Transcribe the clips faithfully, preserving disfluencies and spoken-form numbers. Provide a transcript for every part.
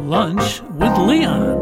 Lunch with Leon.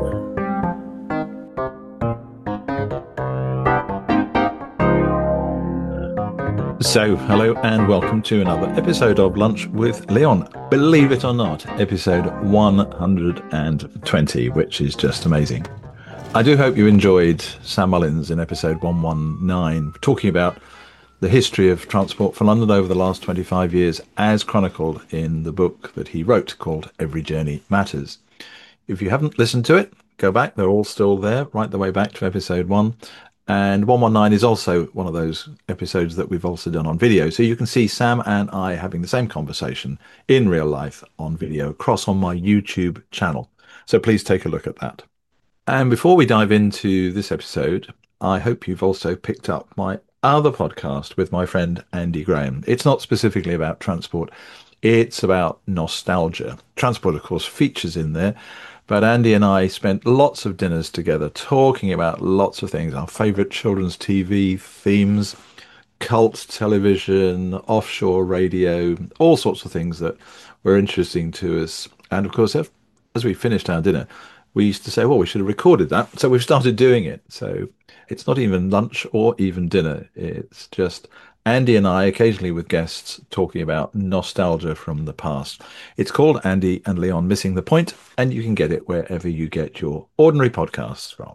So, hello and welcome to another episode of Lunch with Leon. Believe it or not, episode one hundred twenty, which is just amazing. I do hope you enjoyed Sam Mullins in episode one nineteen, talking about the history of Transport for London over the last twenty-five years, as chronicled in the book that he wrote called Every Journey Matters. If you haven't listened to it, go back. They're all still there, right the way back to episode one. And one nineteen is also one of those episodes that we've also done on video. So you can see Sam and I having the same conversation in real life on video across on my YouTube channel. So please take a look at that. And before we dive into this episode, I hope you've also picked up my other podcast with my friend Andy Graham. It's not specifically about transport. It's about nostalgia. Transport, of course, features in there. But Andy and I spent lots of dinners together talking about lots of things, our favourite children's T V themes, cult television, offshore radio, all sorts of things that were interesting to us. And of course, as we finished our dinner, we used to say, well, we should have recorded that. So we've started doing it. So it's not even lunch or even dinner. It's just Andy and I, occasionally with guests, talking about nostalgia from the past. It's called Andy and Leon Missing the Point, and you can get it wherever you get your ordinary podcasts from.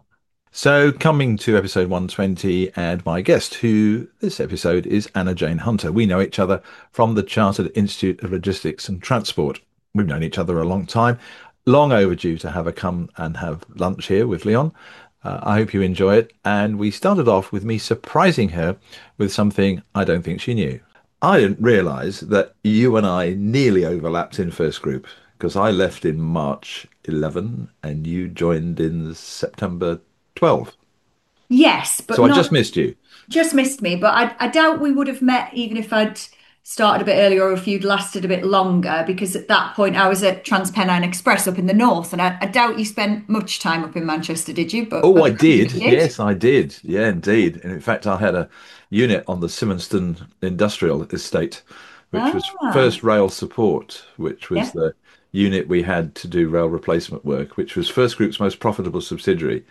So coming to episode one twenty, and my guest, who this episode is Anna Jane Hunter. We know each other from the Chartered Institute of Logistics and Transport. We've known each other a long time, long overdue to have her come and have lunch here with Leon. Uh, I hope you enjoy it. And we started off with me surprising her with something I don't think she knew. I didn't realise that you and I nearly overlapped in first group, because I left in March eleven and you joined in September twelve. Yes, but So I not just missed you. just missed me. But I, I doubt we would have met even if I'd started a bit earlier or if you'd lasted a bit longer, because at that point I was at Transpennine Express up in the north, and I, I doubt you spent much time up in Manchester, did you? But, Oh, but I maybe did. you did. Yes, I did. Yeah, indeed. And in fact, I had a unit on the Symonston Industrial Estate, which was Ah, First Rail Support, which was yeah. the unit we had to do rail replacement work, which was First Group's most profitable subsidiary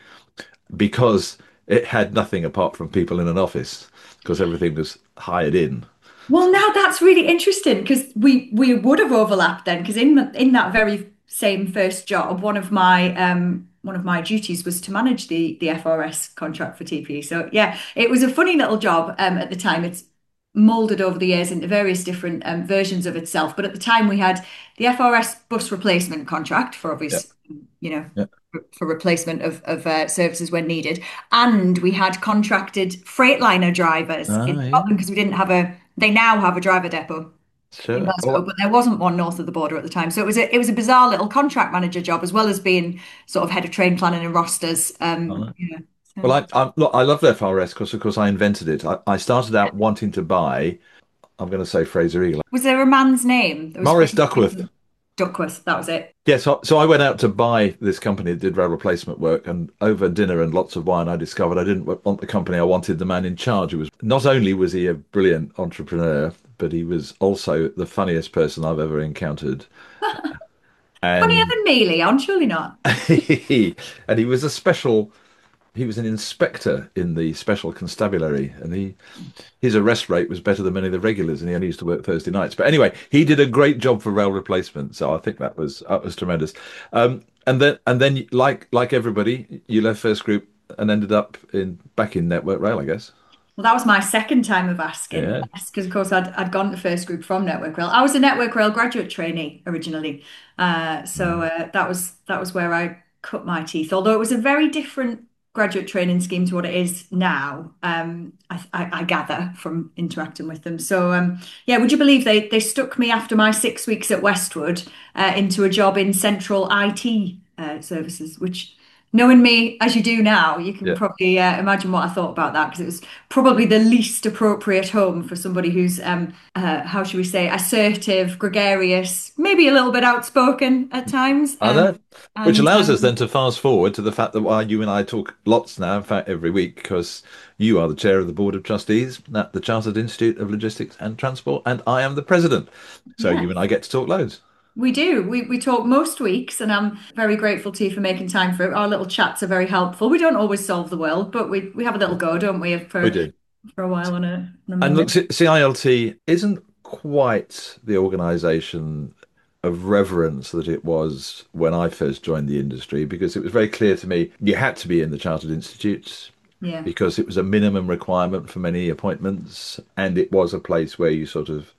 because it had nothing apart from people in an office, because everything was hired in. Well, now that's really interesting because we we would have overlapped then, because in the- in that very same first job, one of my um one of my duties was to manage the the F R S contract for T P E. So yeah, it was a funny little job um at the time. It's molded over the years into various different um, versions of itself. But at the time, we had the F R S bus replacement contract for Yeah, obvious, you know, yeah. for, for replacement of of uh, services when needed, and we had contracted Freightliner drivers in Ah, yeah. Scotland because we didn't have a. They now have a driver depot in Sure. Glasgow, Well, but there wasn't one north of the border at the time. So it was a it was a bizarre little contract manager job, as well as being sort of head of train planning and rosters. Um, I yeah. Well, So, I I, look, I loved F R S because, of course, I invented it. I, I started out wanting to buy, I'm going to say Fraser Eagle, was there a man's name? There was Morris Duckworth. Duckworth. That was it. Yeah, so, so I went out to buy this company that did rail replacement work, and over dinner and lots of wine, I discovered I didn't want the company. I wanted the man in charge. Who was not only was he a brilliant entrepreneur, but he was also the funniest person I've ever encountered. Funnier And than me, Leon, surely not. he, and he was a special. He was an inspector in the special constabulary, and he his arrest rate was better than many of the regulars, and he only used to work Thursday nights. But anyway, he did a great job for rail replacement, so I think that was that was tremendous. Um, and then and then like like everybody, you left First Group and ended up in back in Network Rail, I guess. Well, that was my second time of asking. Yeah. Yes, because of course I'd I'd gone to first group from Network Rail. I was a Network Rail graduate trainee originally, uh, so Mm. uh, that was that was where I cut my teeth. Although it was a very different graduate training scheme to what it is now. Um, I, I, I gather from interacting with them. So um, yeah, would you believe they they stuck me after my six weeks at Westwood uh, into a job in central I T uh, services, which. Knowing me as you do now, you can Yeah. probably uh, imagine what I thought about that, because it was probably the least appropriate home for somebody who's, um, uh, how should we say, assertive, gregarious, maybe a little bit outspoken at times. I Um, know. Which and allows us then um, to fast forward to the fact that while you and I talk lots now, in fact, every week, because you are the chair of the Board of Trustees at the Chartered Institute of Logistics and Transport, and I am the president. So yeah, you and I get to talk loads. We do. We we talk most weeks, and I'm very grateful to you for making time for it. Our little chats are very helpful. We don't always solve the world, but we we have a little go, don't we, We for do. for a while on a on a And look, Monday. C- CILT isn't quite the organization of reverence that it was when I first joined the industry, because it was very clear to me you had to be in the chartered institutes Yeah. because it was a minimum requirement for many appointments, and it was a place where you sort of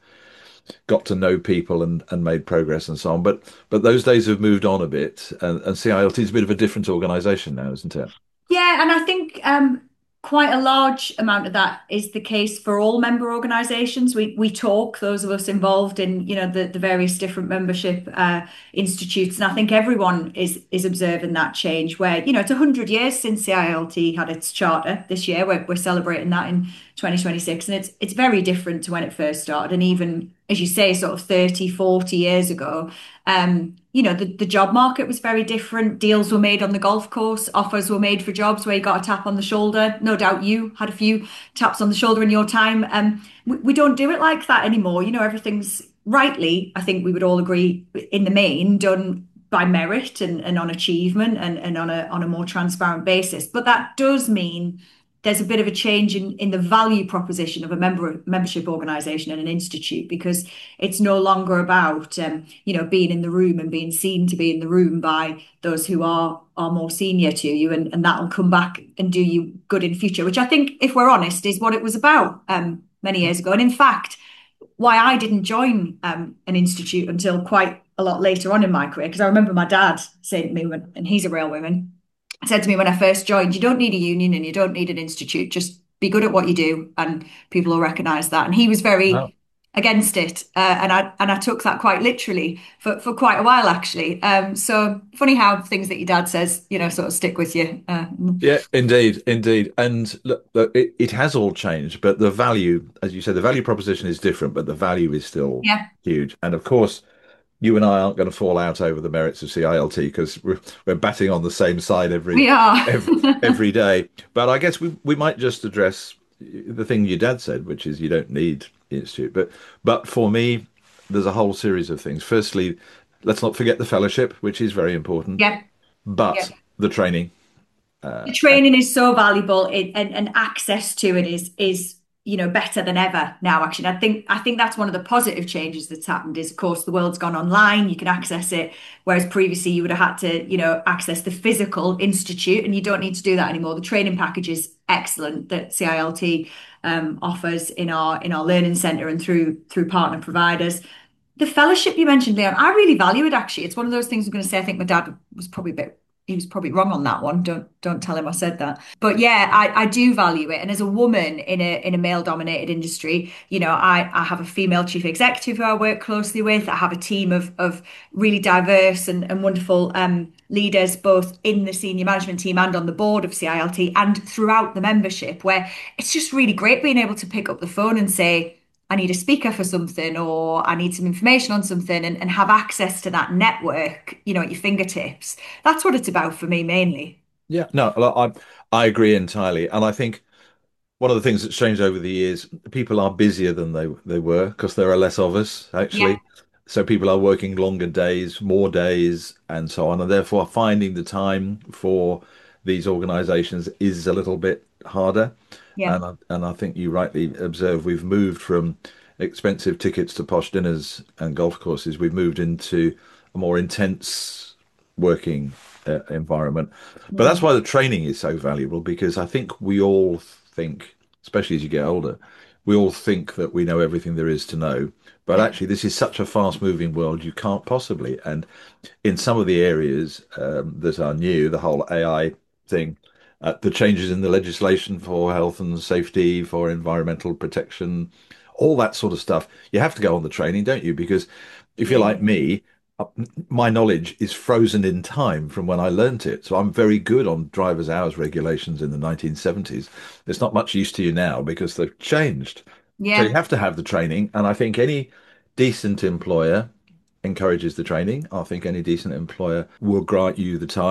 got to know people and, and made progress and so on. But but those days have moved on a bit, and, and CILT is a bit of a different organization now, isn't it? Yeah, and I think um, quite a large amount of that is the case for all member organisations. We we talk, those of us involved in, you know, the, the various different membership uh, institutes, and I think everyone is is observing that change. Where, you know, it's a hundred years since C I L T had its charter this year. We're we're celebrating that in twenty twenty-six, and it's it's very different to when it first started, and even as you say, sort of thirty, forty years ago. Um, you know, the, the job market was very different. Deals were made on the golf course, offers were made for jobs where you got a tap on the shoulder. No doubt you had a few taps on the shoulder in your time. Um, we, we don't do it like that anymore. You know, everything's rightly, I think we would all agree in the main, done by merit and, and on achievement and, and on a on a more transparent basis. But that does mean there's a bit of a change in, in the value proposition of a member membership organization and an institute, because it's no longer about um, you know, being in the room and being seen to be in the room by those who are are more senior to you, and, and that'll come back and do you good in future, which I think, if we're honest, is what it was about um, many years ago. And in fact, why I didn't join um, an institute until quite a lot later on in my career, because I remember my dad saying to me, when, and he's a railwayman, said to me when I first joined, you don't need a union and you don't need an institute. Just be good at what you do, and people will recognise that. And he was Wow. very against it, uh, and I and I took that quite literally for, for quite a while, actually. Um, so funny how things that your dad says, you know, sort of stick with you. Uh, Yeah, indeed, indeed. And look, look it, it has all changed, but the value, as you said, the value proposition is different, but the value is still yeah, huge. And of course, you and I aren't going to fall out over the merits of CILT because we're, we're batting on the same side every, we are. every every day. But I guess we, we might just address the thing your dad said, which is you don't need the institute. But but for me, there's a whole series of things. Firstly, let's not forget the fellowship, which is very important, Yeah, yeah. but the training. The Uh, training is so valuable, it, and, and access to it is is you know, better than ever now, actually. And I think I think that's one of the positive changes that's happened is, of course, the world's gone online. You can access it, whereas previously you would have had to, you know, access the physical institute, and you don't need to do that anymore. The training package is excellent that C I L T um, offers in our in our learning centre and through through partner providers. The fellowship you mentioned, Leon, I really value it, actually. It's one of those things I'm going to say. I think my dad was probably a bit, he was probably wrong on that one. Don't don't tell him I said that. But yeah, I, I do value it. And as a woman in a in a male dominated industry, you know, I, I have a female chief executive who I work closely with. I have a team of of really diverse and, and wonderful um leaders, both in the senior management team and on the board of C I L T and throughout the membership, where it's just really great being able to pick up the phone and say, I need a speaker for something, or I need some information on something, and, and have access to that network, you know, at your fingertips. That's what it's about for me mainly. yeah, no, I I agree entirely, and I think one of the things that's changed over the years, people are busier than they they were because there are less of us Yeah, actually. So people are working longer days, more days, and so on, and therefore finding the time for these organisations is a little bit harder. yeah, And I, and I think you rightly observe we've moved from expensive tickets to posh dinners and golf courses. We've moved into a more intense working uh, environment. But that's mm, why the training is so valuable because I think we all think, especially as you get older, we all think that we know everything there is to know. But yeah, actually, this is such a fast-moving world, you can't possibly. And in some of the areas um, that are new, the whole A I thing, uh, the changes in the legislation for health and safety, for environmental protection, all that sort of stuff, you have to go on the training, don't you? Because if you're yeah, like me, uh, my knowledge is frozen in time from when I learnt it. So I'm very good on driver's hours regulations in the nineteen seventies. It's not much use to you now because they've changed. So you yeah, have to have the training. And I think any decent employer encourages the training. I think any decent employer will grant you the time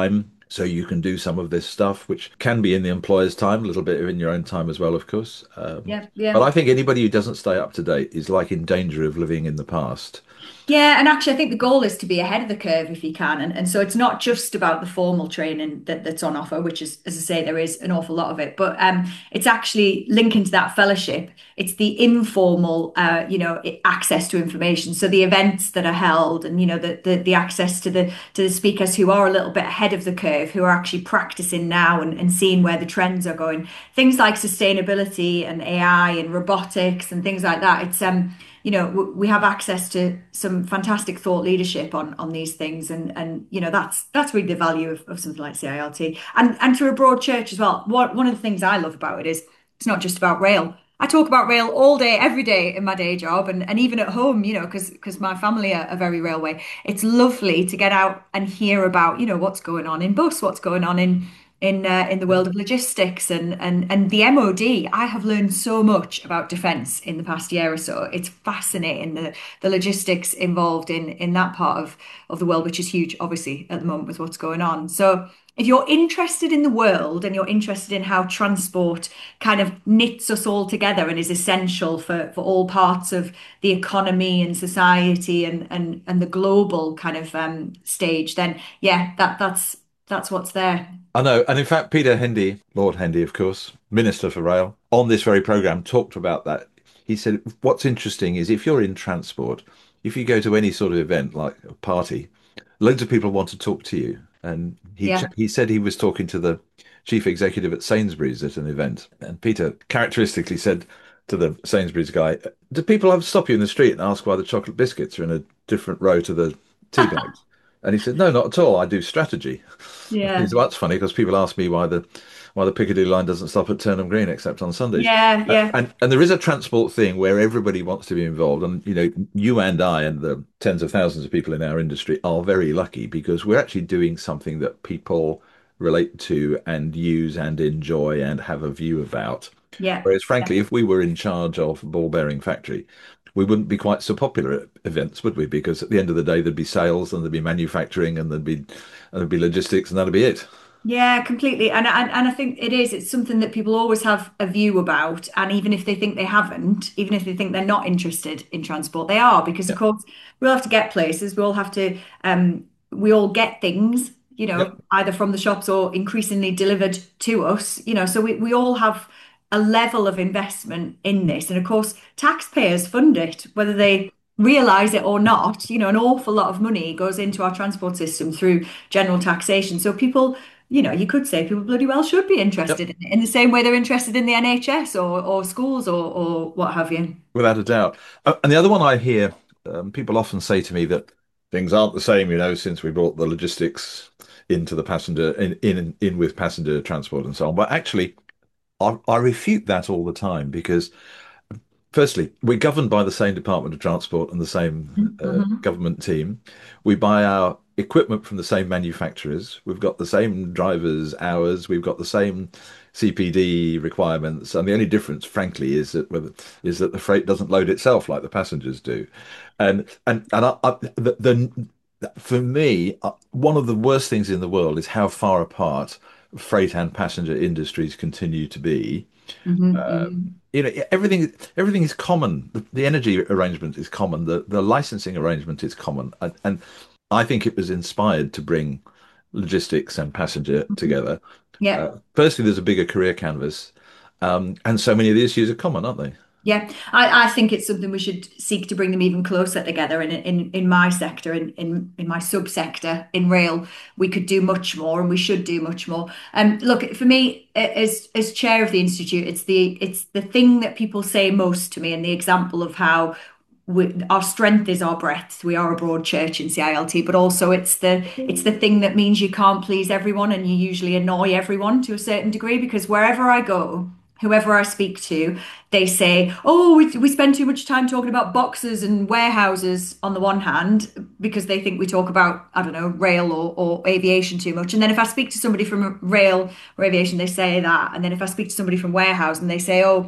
so you can do some of this stuff, which can be in the employer's time, a little bit in your own time as well, of course. Um, Yeah, but yeah. I think anybody who doesn't stay up to date is like in danger of living in the past. Yeah, and actually, I think the goal is to be ahead of the curve if you can. And, and so it's not just about the formal training that, that's on offer, which is, as I say, there is an awful lot of it, but um, it's actually linking to that fellowship. It's the informal, uh, you know, i- access to information. So the events that are held and, you know, the, the, the access to the to the speakers who are a little bit ahead of the curve, who are actually practicing now and, and seeing where the trends are going. Things like sustainability and A I and robotics and things like that. It's um you know we have access to some fantastic thought leadership on on these things, and and you know that's that's really the value of, of something like C I L T, and and to a broad church as well. One one of the things I love about it is it's not just about rail. I talk about rail all day, every day in my day job, and, and even at home, you know, because because my family are, are very railway. It's lovely to get out and hear about, you know, what's going on in bus, what's going on in in uh, in the world of logistics and and and the M O D. I have learned so much about defence in the past year or so. It's fascinating the the logistics involved in in that part of of the world, which is huge, obviously, at the moment with what's going on. So if you're interested in the world and you're interested in how transport kind of knits us all together and is essential for for all parts of the economy and society and and and the global kind of um, stage, then yeah, that that's that's what's there. I know. And in fact, Peter Hendy, Lord Hendy, of course, Minister for Rail, on this very programme talked about that. He said, what's interesting is if you're in transport, if you go to any sort of event like a party, loads of people want to talk to you. And he Yeah. he said he was talking to the chief executive at Sainsbury's at an event. And Peter characteristically said to the Sainsbury's guy, do people ever stop you in the street and ask why the chocolate biscuits are in a different row to the tea bags? And he said, no, not at all. I do strategy. He Yeah. said, well, that's funny because people ask me why the why the Piccadilly line doesn't stop at Turnham Green except on Sundays. Yeah. Uh, Yeah. and and there is a transport thing where everybody wants to be involved, and you know, you and I and the tens of thousands of people in our industry are very lucky because we're actually doing something that people relate to and use and enjoy and have a view about. Yeah. Whereas, Yeah. frankly, if we were in charge of a ball bearing factory, we wouldn't be quite so popular at events, would we? Because at the end of the day, there'd be sales and there'd be manufacturing and there'd be and there'd be logistics and that'd be it. Yeah, completely. And, and and I think it is. It's something that people always have a view about. And even if they think they haven't, even if they think they're not interested in transport, they are, because of Yeah. course we all have to get places. We all have to um we all get things, you know, Yep. either from the shops or increasingly delivered to us, you know, so we, we all have a level of investment in this. And of course, taxpayers fund it, whether they realize it or not. You know, an awful lot of money goes into our transport system through general taxation. So people, you know, you could say people bloody well should be Yep. interested in it in the same way they're interested in the N H S or or schools or or what have you. Without a doubt. Uh, and the other one I hear, um, people often say to me that things aren't the same, you know, since we brought the logistics into the passenger in in in with passenger transport and so on. But actually, I, I refute that all the time because firstly, we're governed by the same Department of Transport and the same uh, Mhm. government team. We buy our equipment from the same manufacturers. We've got the same drivers' hours. We've got the same C P D requirements. And the only difference, frankly, is that whether, is that the freight doesn't load itself like the passengers do. And and and I, I, the, the for me, uh, one of the worst things in the world is how far apart freight and passenger industries continue to be. Mhm. Um, Mhm. you know, everything everything is common. The, the energy arrangement is common. The the licensing arrangement is common, and, and I think it was inspired to bring logistics and passenger Mhm. together. Yeah. Uh, firstly, there's a bigger career canvas, um, and so many of the issues are common, aren't they? Yeah, I, I think it's something we should seek to bring them even closer together. And in, in, in my sector, in, in, in my subsector, in rail, we could do much more and we should do much more. Um, look, for me, as as chair of the institute, it's the it's the thing that people say most to me, and the example of how we, our strength is our breadth. We are a broad church in C I L T, but also it's the it's the thing that means you can't please everyone, and you usually annoy everyone to a certain degree, because wherever I go, whoever I speak to, they say, "Oh, we we spend too much time talking about boxes and warehouses on the one hand, because they think we talk about, I don't know, rail or, or aviation too much." And then if I speak to somebody from rail or aviation, they say that. And then if I speak to somebody from warehouse and they say, "Oh,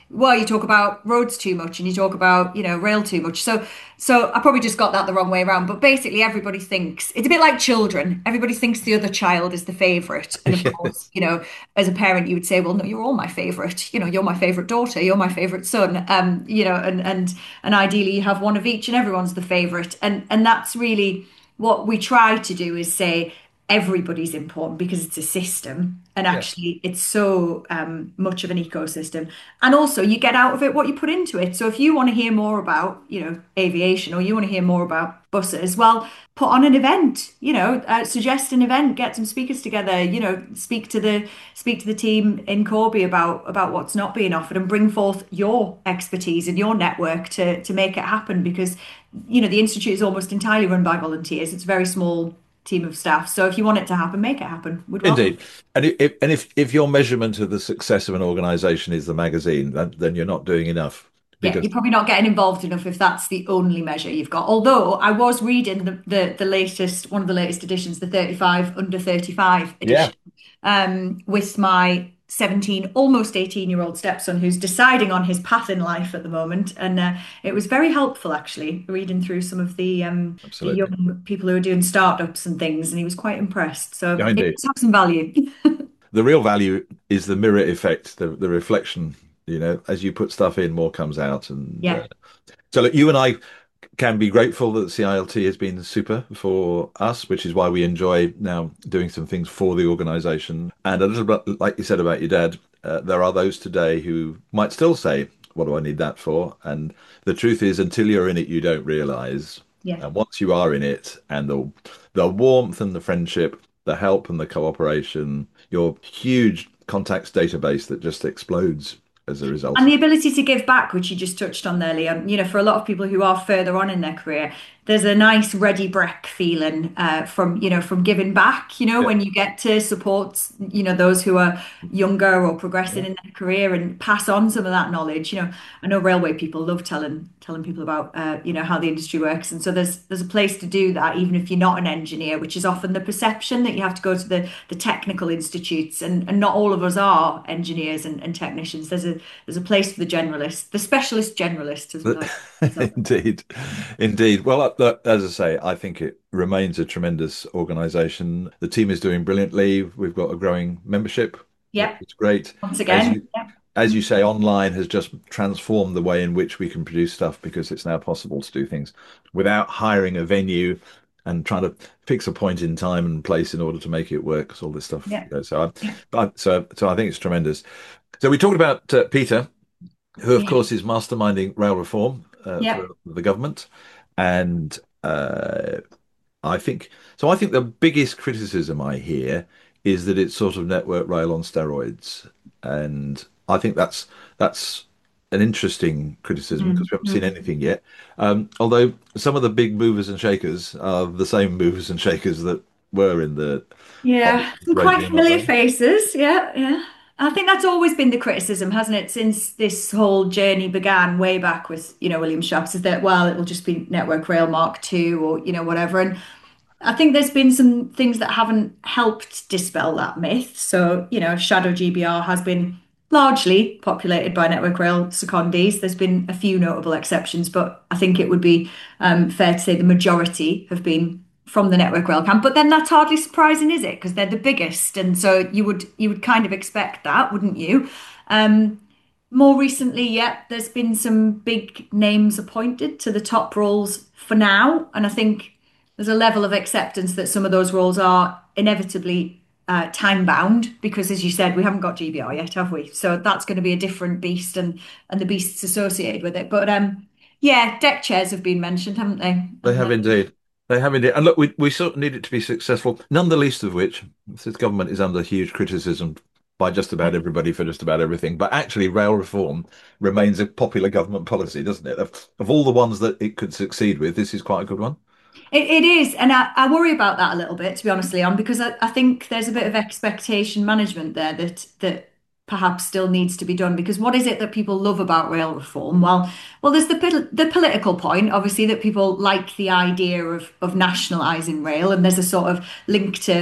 well, you talk about roads too much and you talk about, you know, rail too much. So, so I probably just got that the wrong way around. But basically, everybody thinks it's a bit like children. Everybody thinks the other child is the favorite. And of course, Yes, you know, as a parent, you would say, well, no, you're all my favorite. You know, you're my favorite daughter. You're my favorite son. Um, you know, and and and ideally, you have one of each, and everyone's the favorite. And and that's really what we try to do is say everybody's important because it's a system and yeah, actually it's so um, much of an ecosystem, and also you get out of it what you put into it. So if you want to hear more about, you know, aviation, or you want to hear more about buses, well, put on an event, you know, uh, suggest an event, get some speakers together, you know, speak to the speak to the team in Corby about about what's not being offered, and bring forth your expertise and your network to to make it happen, because you know the institute is almost entirely run by volunteers. It's a very small team of staff. So if you want it to happen, make it happen. We'd welcome. indeed. And if and if if your measurement of the success of an organization is the magazine, then, then you're not doing enough Yeah, because you're probably not getting involved enough if that's the only measure you've got. Although I was reading the the, the latest, one of the latest editions, the thirty-five under thirty-five yeah, edition, um, with my seventeen, almost eighteen year old stepson who's deciding on his path in life at the moment. And uh, it was very helpful actually, reading through some of the um, the absolutely. young people who are doing startups and things, and he was quite impressed. So Yeah, it indeed. does have some value. The real value is the mirror effect, the the reflection. You know, as you put stuff in, more comes out. And uh, Yeah, so, look, you and I can be grateful that C I L T has been super for us, which is why we enjoy now doing some things for the organization. And a little bit like you said about your dad, uh, there are those today who might still say, "What do I need that for?" And the truth is, until you're in it, you don't realize. yeah. And once you are in it, and the the warmth and the friendship, the help and the cooperation, your huge contacts database that just explodes as a result And of the ability to give back, which you just touched on there, Leon, you know, for a lot of people who are further on in their career, there's a nice ready brek feeling uh, from, you know, from giving back, you know, it. when you get to support, you know, those who are younger or progressing Yeah. in their career and pass on some of that knowledge. You know, I know railway people love telling telling people about, uh, you know, how the industry works. And so there's there's a place to do that, even if you're not an engineer, which is often the perception that you have to go to the, the technical institutes. And, and not all of us are engineers and, and technicians. There's a there's a place for the generalist, the specialist generalist, as we like. So, Indeed, indeed. Well, uh, look, as I say, I think it remains a tremendous organization. The team is doing brilliantly. We've got a growing membership, which yeah, is great. once As again, you yeah, as you say, online has just transformed the way in which we can produce stuff because it's now possible to do things without hiring a venue and trying to fix a point in time and place in order to make it work. 'Cause all this stuff. yeah, You know, so, yeah, I, I, so, so I think it's tremendous. So we talked about uh, Peter, who, of yeah, course, is masterminding rail reform uh, yeah. for the government, and uh, I think so. I think the biggest criticism I hear is that it's sort of network rail on steroids, and I think that's that's an interesting criticism because we haven't seen Mhm. anything yet. Um, although some of the big movers and shakers are the same movers and shakers that were in the Yeah, some quite regime, aren't familiar they? faces. Yeah, yeah. I think that's always been the criticism, hasn't it, since this whole journey began way back with, you know, William Shafts, is that, well, it will just be Network Rail Mark Two or, you know, whatever. And I think there's been some things that haven't helped dispel that myth. So, you know, Shadow G B R has been largely populated by Network Rail secondees. There's been a few notable exceptions, but I think it would be um, fair to say the majority have been from the Network Rail camp. But then that's hardly surprising, is it? Because they're the biggest, and so you would you would kind of expect that, wouldn't you? Um, More recently, yeah, there's been some big names appointed to the top roles for now, and I think there's a level of acceptance that some of those roles are inevitably uh, time bound because, as you said, we haven't got G B R yet, have we? So that's going to be a different beast, and and the beasts associated with it. But um, yeah, deck chairs have been mentioned, haven't they? They And uh, have indeed. They have indeed. And look, we, we sort of need it to be successful, none the least of which, this government is under huge criticism by just about everybody for just about everything. But actually, rail reform remains a popular government policy, doesn't it? Of, of all the ones that it could succeed with, this is quite a good one. It, it is, and I, I worry about that a little bit, to be honest, Leon, because I, I think there's a bit of expectation management there that that perhaps still needs to be done. Because what is it that people love about rail reform? Well, well, there's the pol- the political point, obviously, that people like the idea of of nationalising rail, and there's a sort of link to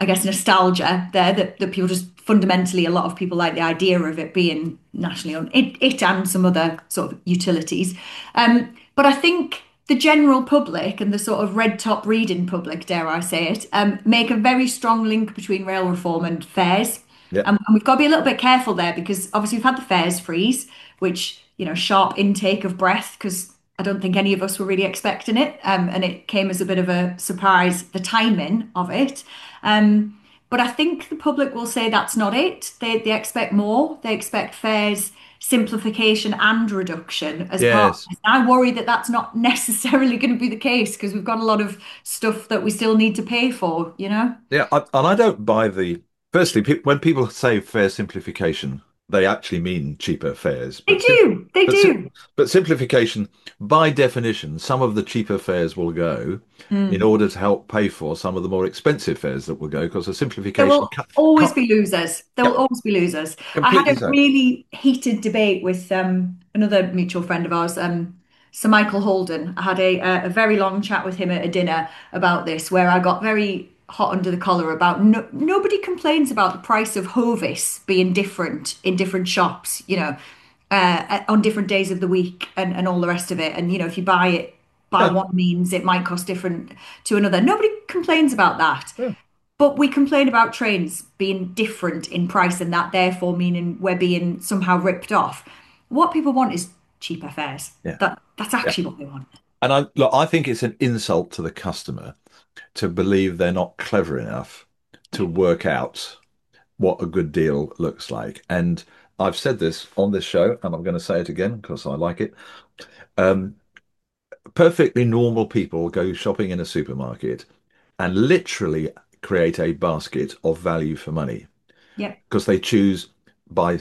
I guess, nostalgia there that, that people just fundamentally, a lot of people like the idea of it being nationally owned, it, it and some other sort of utilities. Um, but I think the general public and the sort of red top reading public, dare I say it, um, make a very strong link between rail reform and fares. Yeah. Um, and we've got to be a little bit careful there because obviously we've had the fares freeze, which, you know, sharp intake of breath because I don't think any of us were really expecting it. Um, and it came as a bit of a surprise, the timing of it. Um, but I think the public will say that's not it. They, they expect more. They expect fares simplification and reduction as part of Yes. this. I worry that that's not necessarily going to be the case because we've got a lot of stuff that we still need to pay for, you know? Yeah, I, and I don't buy the. Firstly, pe when people say fare simplification, they actually mean cheaper fares. They But sim do. They but sim do. but simplification, by definition, some of the cheaper fares will go in Mm. order to help pay for some of the more expensive fares that will go because the There simplification will cut, always cut, be losers. There will cut always be losers. I had completely a so. really heated debate with um, another mutual friend of ours, um, Sir Michael Holden. I had a, a, a very long chat with him at a dinner about this, where I got very hot under the collar about no, nobody complains about the price of Hovis being different in different shops, you know, uh, on different days of the week and, and all the rest of it. And, you know, if you buy it by Yeah, one means, it might cost different to another. Nobody complains about that. yeah, But we complain about trains being different in price and that therefore meaning we're being somehow ripped off. What people want is cheaper fares. yeah, That that's yeah. actually what they want. And I look, I think it's an insult to the customer to believe they're not clever enough to work out what a good deal looks like. And I've said this on this show, and I'm going to say it again because I like it. Um, Perfectly normal people go shopping in a supermarket and literally create a basket of value for money Yep. because they choose by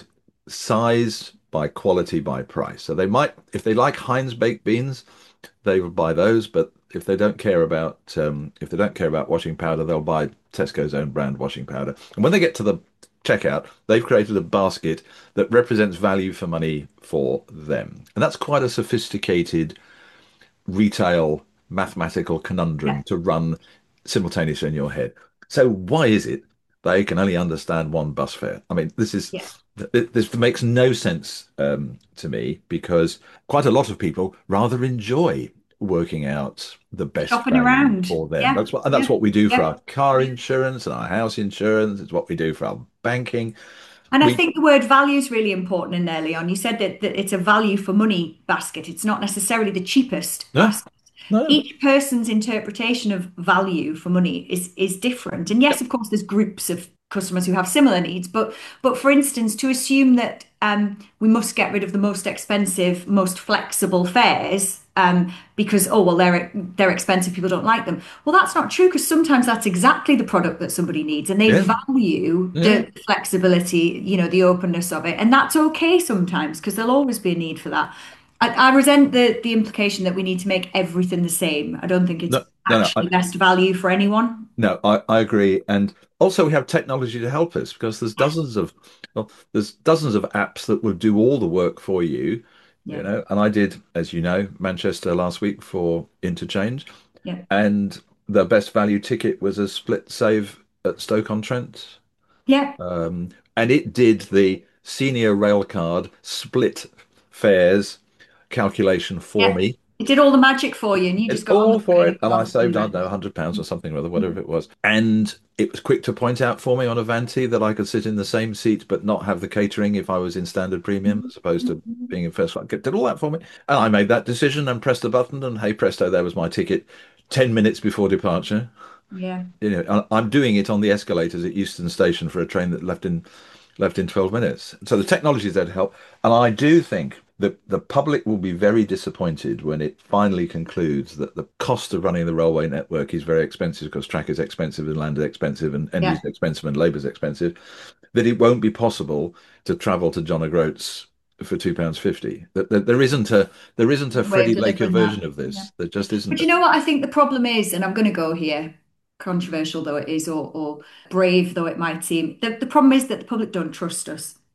size, by quality, by price. So they might, if they like Heinz baked beans, they will buy those. But if they don't care about um, if they don't care about washing powder, they'll buy Tesco's own brand washing powder. And when they get to the checkout, they've created a basket that represents value for money for them. And that's quite a sophisticated retail mathematical conundrum Yeah. to run simultaneously in your head. So why is it they can only understand one bus fare? I mean, this is Yeah. this makes no sense um, to me because quite a lot of people rather enjoy working out the best Shopping value around. for them. Yeah. That's what and Yeah. that's what we do for Yeah. our car insurance and our house insurance. It's what we do for our banking. And I We think the word value is really important in there, Leon. You said that, that it's a value for money basket. It's not necessarily the cheapest no, basket. no. Each person's interpretation of value for money is is different. And yes, Yep. of course, there's groups of customers who have similar needs, but but for instance, to assume that um, we must get rid of the most expensive, most flexible fares um, because oh well they're they're expensive, people don't like them. Well, that's not true because sometimes that's exactly the product that somebody needs, and they Yeah. value Yeah. the flexibility, you know, the openness of it, and that's okay sometimes because there'll always be a need for that. I, I resent the the implication that we need to make everything the same. I don't think it's No, no, no. I, actually best value for anyone. No, I, I agree. And also we have technology to help us because there's dozens of well, there's dozens of apps that will do all the work for you, you Yeah, know. And I did, as you know, Manchester last week for Interchange, yeah, and the best value ticket was a split save at Stoke-on-Trent. yeah, Um, and it did the senior rail card split fares calculation for yeah. me. It did all the magic for you, and you It's just got on all the for it. train And I rather than saved, I don't the know, one hundred pounds or something, or other, rest. whatever it was. And it was quick to point out for me on Avanti that I could sit in the same seat but not have the catering if I was in standard premium as opposed to being in first class. It did all that for me. And I made that decision and pressed the button, and hey presto, there was my ticket ten minutes before departure. Yeah, You know, I- I'm doing it on the escalators at Euston Station for a train that left in left in twelve minutes. So the technology is there to help. And I do think that the public will be very disappointed when it finally concludes that the cost of running the railway network is very expensive because track is expensive and land is expensive and energy yeah. is expensive and labour is expensive, that it won't be possible to travel to John O'Groats for two pounds fifty. That, that there isn't a there isn't a Way of Freddie Laker delivering that. version of Yeah. this. There just But isn't. you know what I think the problem is, and I'm going to go here, controversial though it is, or, or brave though it might seem. The, the problem is that the public don't trust us.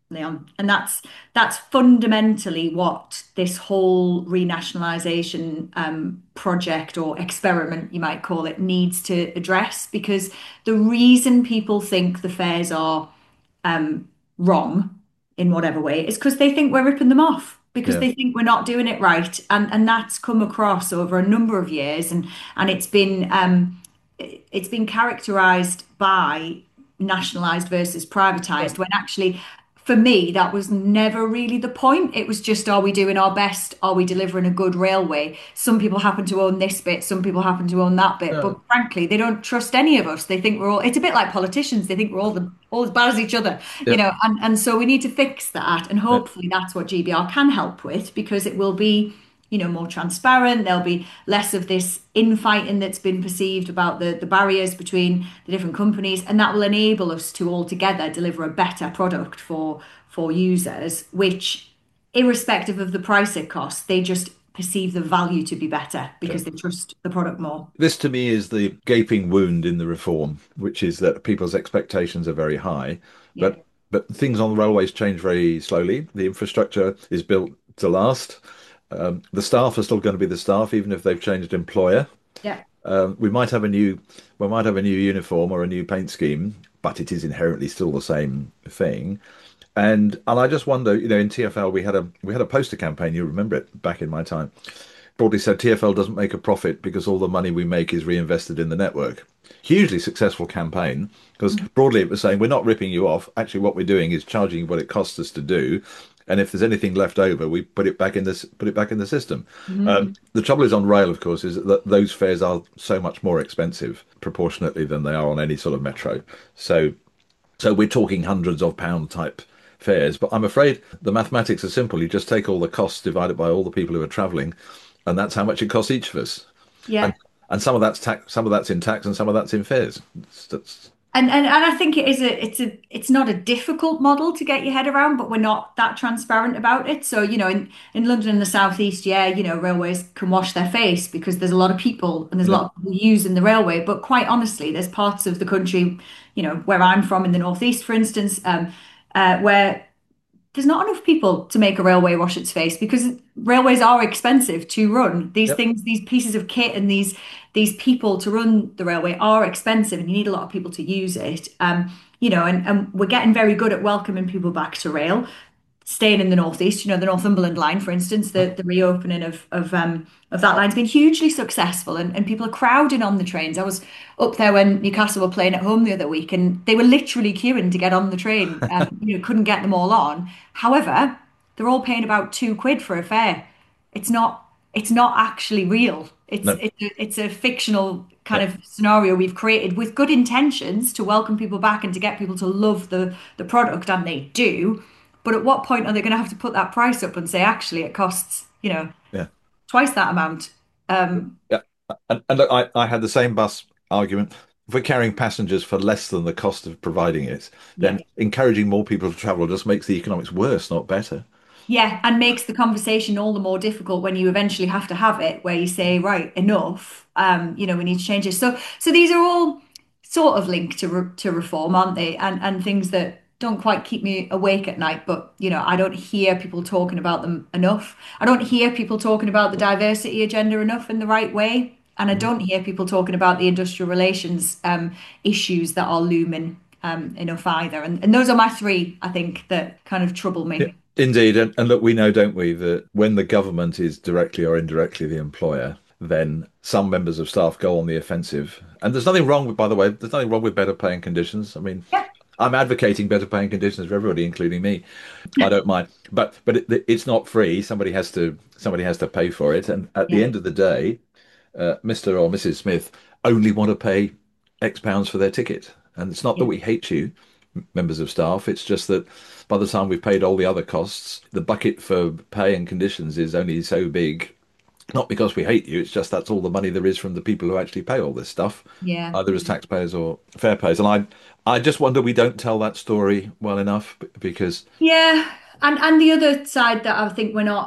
Leon. And that's that's fundamentally what this whole renationalisation um, project or experiment, you might call it, needs to address. Because the reason people think the fares are um, wrong in whatever way is because they think we're ripping them off. Because Yeah, they think we're not doing it right, and and that's come across over a number of years, and and it's been um, it's been characterized by nationalized versus yeah, privatized when actually for me that was never really the point. It was just, are we doing our best, are we delivering a good railway? Some people happen to own this bit, some people happen to own that bit, yeah, but frankly they don't trust any of us. They think we're all, it's a bit like politicians, they think we're all the all as bad as each other, you yeah, know, and and so we need to fix that, and yeah. hopefully that's what G B R can help with, because it will be, you know, more transparent. There'll be less of this infighting that's been perceived about the, the barriers between the different companies, and that will enable us to all together deliver a better product for for users, which, irrespective of the price it costs, they just perceive the value to be better Yeah. because they trust the product more. This to me is the gaping wound in the reform, which is that people's expectations are very high, Yeah, but but things on the railways change very slowly. The infrastructure is built to last. Um, the staff are still going to be the staff, even if they've changed employer. yeah, Um, we might have a new, we might have a new uniform or a new paint scheme, but it is inherently still the same thing. And and I just wonder, you know, in T F L we had a we had a poster campaign. You remember it back in my time. Broadly said, T F L doesn't make a profit because all the money we make is reinvested in the network. Hugely successful campaign because broadly it was saying we're not ripping you off. Actually, what we're doing is charging you what it costs us to do, and if there's anything left over, we put it back in this put it back in the system. Um, mm, the trouble is on rail, of course, is that those fares are so much more expensive proportionately than they are on any sort of metro. So so we're talking hundreds of pound type fares, but I'm afraid the mathematics are simple. You just take all the costs divided by all the people who are travelling, and that's how much it costs each of us. And yeah. and some of that's tax, some of that's in tax, and some of that's in fares. It's, that's And, and and I think it is a it's a it's not a difficult model to get your head around, but we're not that transparent about it. So, you know, in, in London and the Southeast, yeah, you know, railways can wash their face because there's a lot of people and there's a yeah, lot of people using the railway. But quite honestly, there's parts of the country, you know, where I'm from in the Northeast, for instance, um, uh, where there's not enough people to make a railway wash its face because railways are expensive to run. These yep, things, these pieces of kit and these these people to run the railway are expensive, and you need a lot of people to use it. Um, you know, and, and we're getting very good at welcoming people back to rail, staying in the northeast. You know, the Northumberland line, for instance, the, the reopening of of um of that line's been hugely successful, and, and people are crowding on the trains. I was up there when Newcastle were playing at home the other week, and they were literally queuing to get on the train. Um, you know, couldn't get them all on. However, they're all paying about two quid for a fare. It's not it's not actually real. It's no, it's a, it's a fictional kind yeah. of scenario we've created with good intentions to welcome people back and to get people to love the the product, and they do. But at what point are they going to have to put that price up and say, actually, it costs, you know, Yeah. twice that amount? Um, Yeah. And, and look, I, I had the same bus argument. If we're carrying passengers for less than the cost of providing it, yeah. then encouraging more people to travel just makes the economics worse, not better. Yeah, and makes the conversation all the more difficult when you eventually have to have it, where you say, right, enough. Um, you know, we need to change this. So, so these are all sort of linked to re to reform, aren't they? And and things that don't quite keep me awake at night. But you know, I don't hear people talking about them enough. I don't hear people talking about the diversity agenda enough in the right way, and I Mhm. don't hear people talking about the industrial relations um, issues that are looming um, enough either. And and those are my three, I think, that kind of trouble Yeah, me. indeed. And, and look, we know, don't we, that when the government is directly or indirectly the employer, then some members of staff go on the offensive. And there's nothing wrong with, by the way, there's nothing wrong with better paying conditions. I mean, Yeah. I'm advocating better paying conditions for everybody, including me. I don't mind, but but it, it's not free. Somebody has to somebody has to pay for it. And at the Yeah. end of the day, uh, Mister or Missus Smith only want to pay X pounds for their ticket. And it's not that Yeah. we hate you, members of staff. It's just that by the time we've paid all the other costs, the bucket for pay and conditions is only so big. Not because we hate you, it's just that's all the money there is from the people who actually pay all this stuff, Yeah. either as taxpayers or fare payers. And I, I just wonder we don't tell that story well enough because Yeah. And and the other side that I think we're not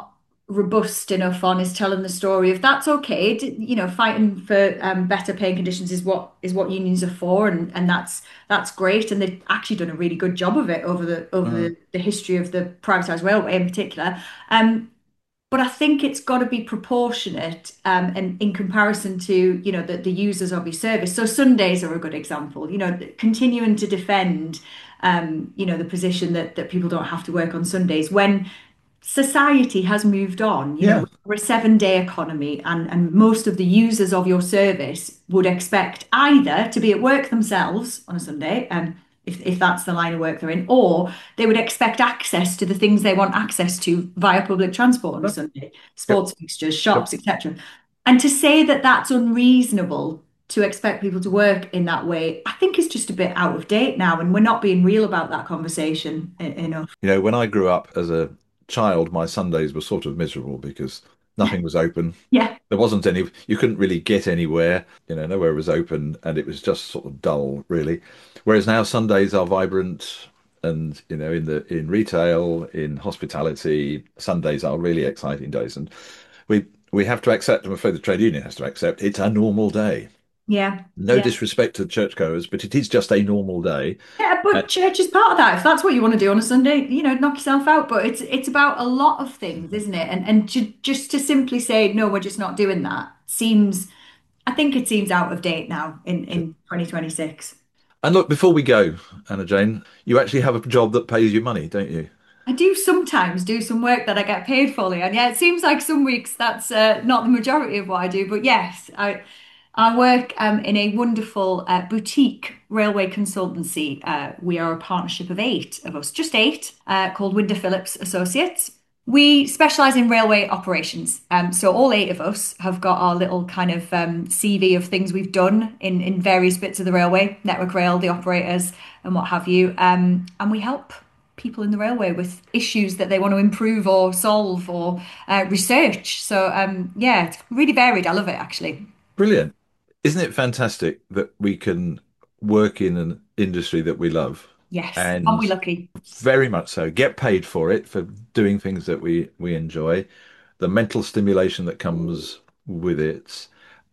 robust enough on is telling the story of that's okay. D- You know, fighting for um, better paying conditions is what is what unions are for, and and that's that's great. And they've actually done a really good job of it over the over Mm. the, the history of the privatised railway in particular. Um, but I think it's got to be proportionate, um, and in comparison to, you know, the, the users of your service. So Sundays are a good example. You know, continuing to defend, um, you know, the position that that people don't have to work on Sundays when society has moved on. You know, Yeah. we're a seven day economy, and, and most of the users of your service would expect either to be at work themselves on a Sunday, um, if, if that's the line of work they're in, or they would expect access to the things they want access to via public transport on a Sunday, Yep. sports fixtures, Yep. shops, et cetera. And to say that that's unreasonable to expect people to work in that way, I think is just a bit out of date now, and we're not being real about that conversation e- enough. You know, when I grew up as a child, my Sundays were sort of miserable because nothing was open. Yeah, There wasn't any, you couldn't really get anywhere, you know, nowhere was open and it was just sort of dull, really. Whereas now Sundays are vibrant and, you know, in the in retail, in hospitality, Sundays are really exciting days. And we we have to accept, I'm afraid the trade union has to accept, it's a normal day. yeah, No yeah. disrespect to churchgoers, but it is just a normal day. Yeah, And but church is part of that. If that's what you want to do on a Sunday, you know, knock yourself out. But it's it's about a lot of things, isn't it? And and ju just to simply say no, we're just not doing that seems, I think it seems out of date now in in twenty twenty-six. and look, before we go, Anna Jane, you actually have a job that pays you money, don't you? I do sometimes do some work that I get paid for, and yeah, it seems like some weeks that's uh, not the majority of what I do. But yes, I I work um, in a wonderful uh, boutique railway consultancy. Uh, we are a partnership of eight of us, just eight, uh, called Winder Phillips Associates. We specialise in railway operations. Um, so all eight of us have got our little kind of um, C V of things we've done in, in various bits of the railway, Network Rail, the operators, and what have you. Um, and we help people in the railway with issues that they want to improve or solve or uh, research. So um, yeah, it's really varied. I love it actually. Brilliant. Isn't it fantastic that we can work in an industry that we love Yes, aren't we and lucky? very much so get paid for it, for doing things that we we enjoy, the mental stimulation that comes with it,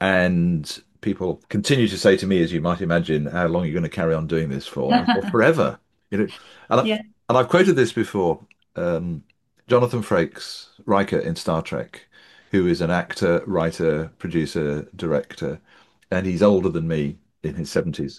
and people continue to say to me, as you might imagine, how long are you going to carry on doing this for? And I thought, forever. You know, and I, Yeah. and I've quoted this before. Um, Jonathan Frakes, Riker in Star Trek, who is an actor, writer, producer, director, and he's older than me in his seventies.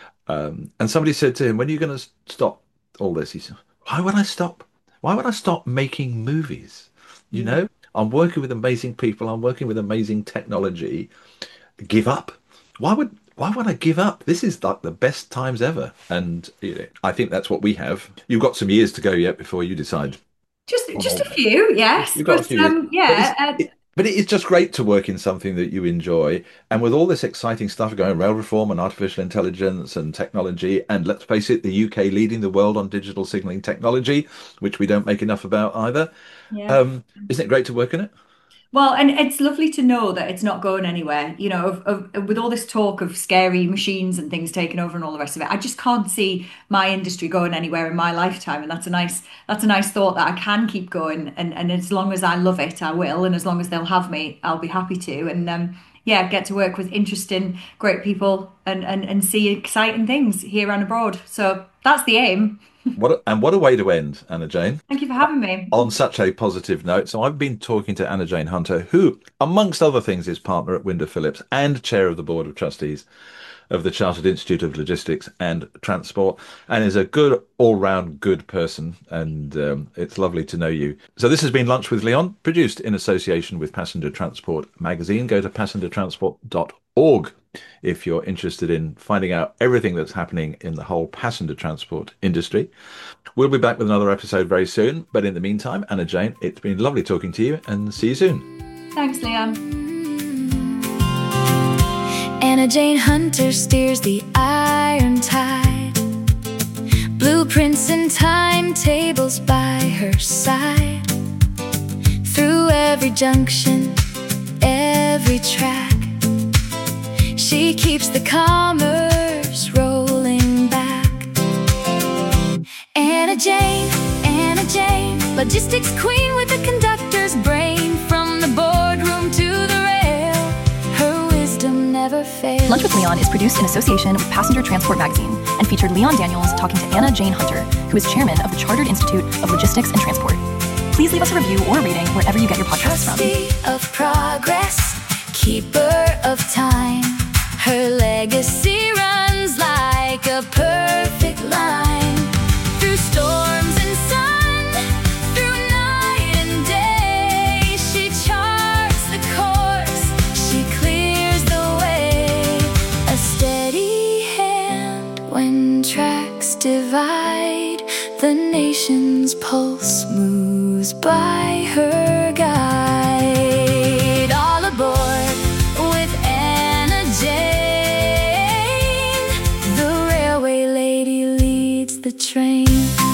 Um, and somebody said to him, "When are you going to stop all this?" He said, "Why would I stop? Why would I stop making movies? You Yeah. know, I'm working with amazing people. I'm working with amazing technology. Give up? Why would why would I give up? This is like the best times ever." And you know, I think that's what we have. You've got some years to go yet before you decide Just on just all a that. few, yes, You've got a but few years, um, but it's yeah, uh, it, but it is just great to work in something that you enjoy. And with all this exciting stuff going, rail reform and artificial intelligence and technology, and let's face it, the U K leading the world on digital signalling technology, which we don't make enough about either. yeah. Um, isn't it great to work in it? Well, and it's lovely to know that it's not going anywhere. You know, of, of, with all this talk of scary machines and things taking over and all the rest of it, I just can't see my industry going anywhere in my lifetime. And that's a nice that's a nice thought that I can keep going. And and as long as I love it, I will. And as long as they'll have me, I'll be happy to. And um, yeah, get to work with interesting, great people and and and see exciting things here and abroad. So that's the aim. What a, and what a way to end, Anna Jane, Thank you for having me. on such a positive note. So I've been talking to Anna Jane Hunter, who, amongst other things, is partner at Winder Phillips and chair of the board of trustees of the Chartered Institute of Logistics and Transport, and is a good all-round good person. And um, it's lovely to know you. So this has been Lunch with Leon, produced in association with Passenger Transport magazine. Go to passenger transport dot org if you're interested in finding out everything that's happening in the whole passenger transport industry. We'll be back with another episode very soon. But in the meantime, Anna Jane, it's been lovely talking to you and see you soon. Thanks, Leon. Anna Jane Hunter steers the iron tide. Blueprints and timetables by her side. Through every junction, every track, she keeps the commerce rolling back. Anna Jane, Anna Jane, logistics queen with a conductor's brain. never fails. Lunch with Leon is produced in association with Passenger Transport Magazine and featured Leon Daniels talking to Anna Jane Hunter, who is chairman of the Chartered Institute of Logistics and Transport. Please leave us a review or a rating wherever you get your podcasts from. Trustee of progress, keeper of time. Her legacy runs like a perfect line. Through storms and sun, through night and day, she charts the course, she clears the way. A steady hand when tracks divide, the nation's pulse moves by her guide. All aboard with Anna Jane, the railway lady leads the train.